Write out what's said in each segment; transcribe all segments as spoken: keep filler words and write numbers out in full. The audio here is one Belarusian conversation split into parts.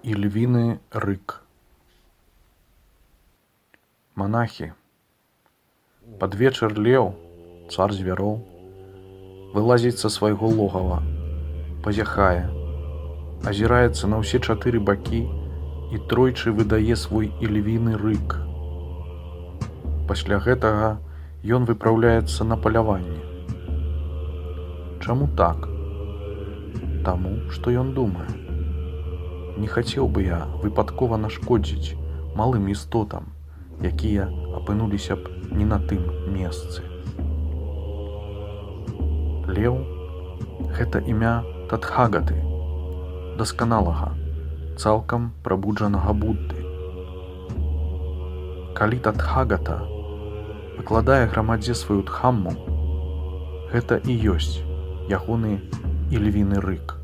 Ільвіны рык. Монахи. Под вечер лев, цар звяроў, вылазіць са свайго логава, пазяхае, азіраецца на ўсе чатыры бакі і тройчы выдае свой ільвіны рык. Пасля гэтага ён выпраўляецца на паляванне. Чаму так? Таму, што ён думае: не хацеў бы я выпадкова нашкодзіць малым істотам, якія апынуліся б не на тым месцы. Леў — гэта імя Татхагаты, дасканалага, цалкам прабуджанага Будды. Калі Татхагата выкладае грамадзе сваю дхамму, гэта і ёсць ягоны ільвіны рык.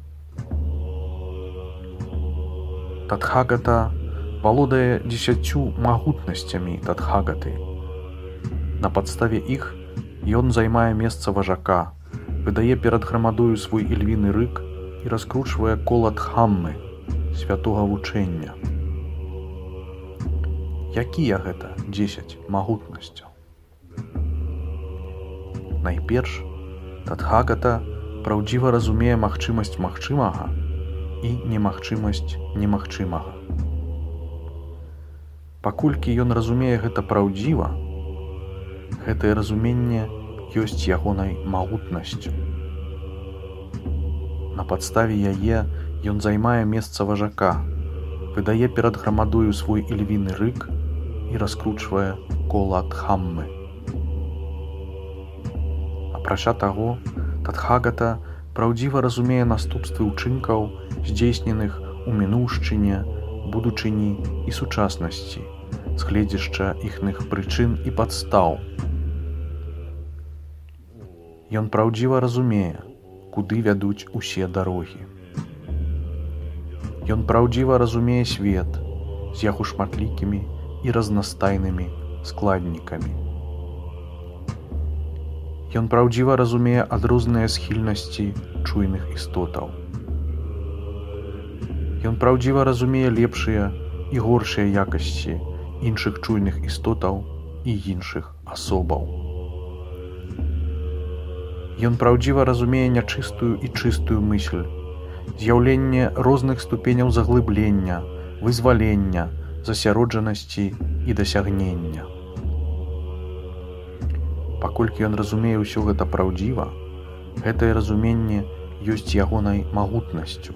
Татхагата валодае дзесяццю магутнасцямі Татхагаты. На падставе іх ён займае месца важака, выдае перад грамадою свой ільвіны рык і раскручвае кола дхаммы, святога вучэння. Якія гэта дзесяць магутнасцяў? Найперш, Татхагата праўдзіва разумее магчымасць магчымага і немагчымасць немагчымага. Паколькі ён разумее гэта праўдзіва, гэтае разуменне ёсць ягонай магутнасцю. На падставе яе ён займае месца важака, выдае перад грамадою свой ільвіны рык і раскручвае кола дхаммы. Апрача таго, Татхагата праўдзіва разумее наступствы ўчынкаў, здзейсненых у мінуўшчыне, будучыні і сучаснасці, з гледзяшча іхных прычын і падстаў. Ён праўдзіва разумее, куды вядуць усе дарогі. Ён праўдзіва разумее свет з яго шматлікімі і разнастайнымі складнікамі. Ён праўдзіва разумее адрозныя схільнасці чуйных істотаў. Ён праўдзіва разумее лепшыя і горшыя якасці іншых чуйных істотаў і іншых асобаў. Ён праўдзіва разумее нячыстую і чыстую мысль, з'яўленне розных ступеняў заглыблення, вызвалення, засяроджанасці і дасягнення. Паколькі ён разумее ўсё гэта праўдзіва, гэтае разуменне ёсць ягонай магутнасцю.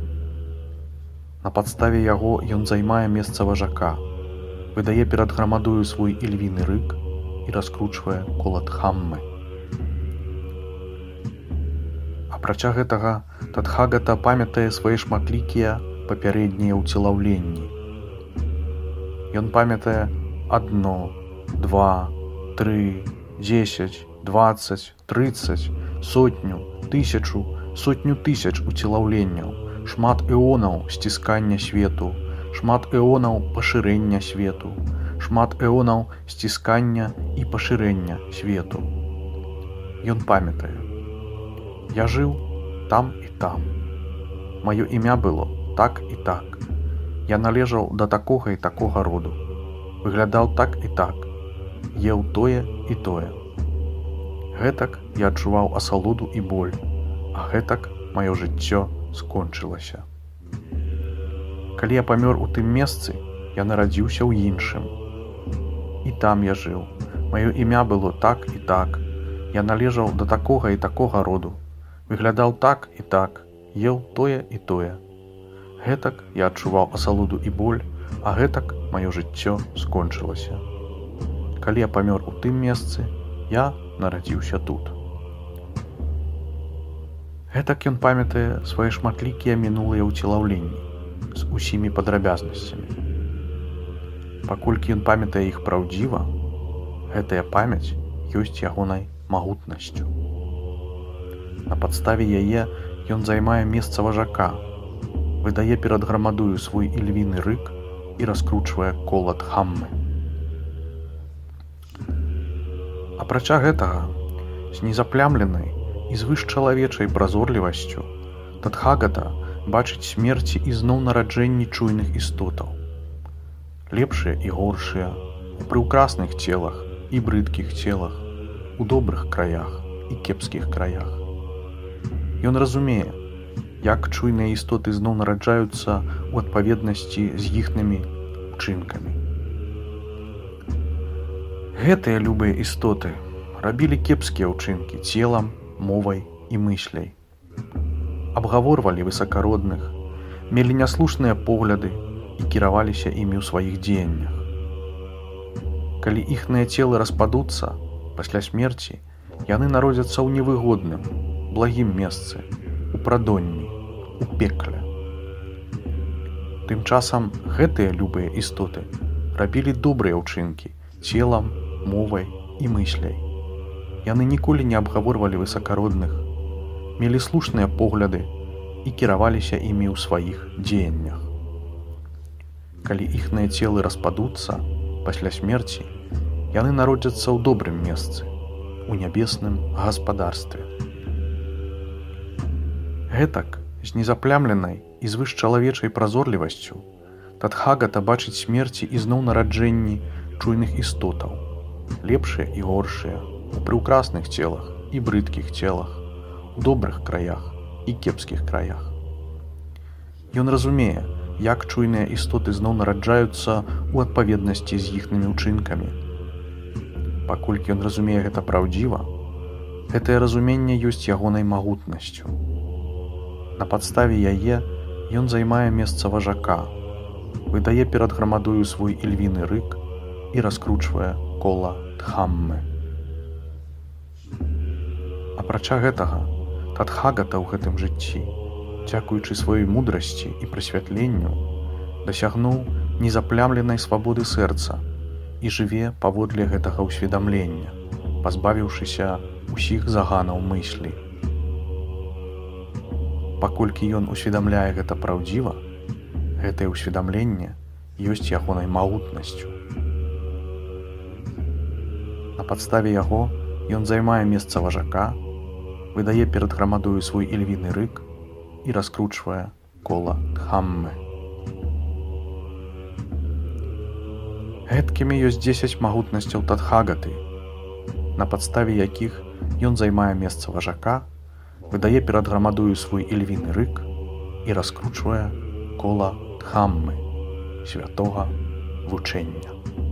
На падставе яго ён займае месца важака, выдае перад грамадою свой ільвіны рык і раскручвае кола дхаммы. Апрача гэтага, Татхагата памятае свае шматлікія папярэднія ўцелаўленні. Ён памятае адно, два, тры, дзесяць, дваццаць, трыццаць, сотню, тысячу, сотню тысяч уцелаўленняў, шмат эонаў сціскання свету, шмат эонаў пашырэння свету, шмат эонаў сціскання і пашырэння свету. Ён памятае: я жыў там і там. Маё імя было так і так. Я належаў да такога і такога роду. Выглядаў так і так. Еў тое і тое. Гэтак я адчуваў асалоду і боль, а гэтак маё жыццё скончылася. Калі я памёр у тым месцы, я нарадзіўся ў іншым. І там я жыў. Маё імя было так і так. Я належаў да такога і такога роду. Выглядаў так і так. Еў тое і тое. Гэтак я адчуваў асалоду і боль, а гэтак маё жыццё скончылася. Калі я памёр у тым месцы, я нарадзіўся тут. Гэтак ён памятае свае шматлікія мінулыя ўцелаўленні з усімі падрабязнасцямі. Паколькі ён памятае іх праўдзіва, гэтая памяць ёсць ягонай магутнасцю. На падставе яе ён займае месца важака, выдае перад грамадою свой ільвіны рык і раскручвае кола дхаммы. Апрача гэтага, з незаплямленай і звышчалавечай празорлівасцю Татхагата бачыць смерці і зноў нараджэнні чуйных істотаў. Лепшыя і горшыя, у прыўкрасных целах і брыдкіх целах, у добрых краях і кепскіх краях. Ён разумее, як чуйныя істоты зноў нараджаюцца ў адпаведнасці з іхнымі учынкамі. Гэтыя любыя істоты рабілі кепскія ўчынкі целам, мовай і мысляй. Абгаворвалі высакародных, мелі няслушныя погляды і кіраваліся імі ў сваіх дзеяннях. Калі іхныя целы распадуцца пасля смерці, яны народзяцца ў невыгодным, благім месцы, у прадонні, у пекле. Тым часам гэтыя любыя істоты рабілі добрыя ўчынкі целам, мовай і мысляй. Яны ніколі не абгаворвалі высакародных, мелі слушныя погляды і кіраваліся імі ў сваіх дзеяннях. Калі іхныя целы распадуцца пасля смерці, яны народзяцца ў добрым месцы, у нябесным гаспадарстве. Гэтак, з незаплямленай і звышчалавечай празорлівасцю, Татхагата бачыць смерці і зноў нараджэнні чуйных істотаў, лепшыя і горшыя, у прыўкрасных целах і брыдкіх целах, у добрых краях і кепскіх краях. Ён разумее, як чуйныя істоты зноў нараджаюцца ў адпаведнасці з іхнымі ўчынкамі. Паколькі ён разумее гэта праўдзіва, гэтае разуменне ёсць ягонай магутнасцю. На падставе яе ён займае месца важака, выдае перад грамадою свой ільвіны рык і раскручвае кола Дхаммы. Апрача гэтага, Татхагата ў гэтым жыцці, дзякуючы сваёй мудрасці і прасвятленню, дасягнуў незаплямленай свабоды сэрца і жыве паводле гэтага ўсведамлення, пазбавіўшыся ўсіх заганаў мыслі. Паколькі ён усведамляе гэта праўдзіва, гэтае ўсведамленне ёсць ягонай магутнасцю. На падставе яго ён займае месца важака, выдае перад грамадою свой ільвіны рык і раскручвае кола Дхаммы. Гэткімі ёсць дзесяць магутнасцяў Татхагаты, на падставе якіх ён займае месца важака, выдае перад грамадою свой ільвіны рык і раскручвае кола Дхаммы, святога вучэння.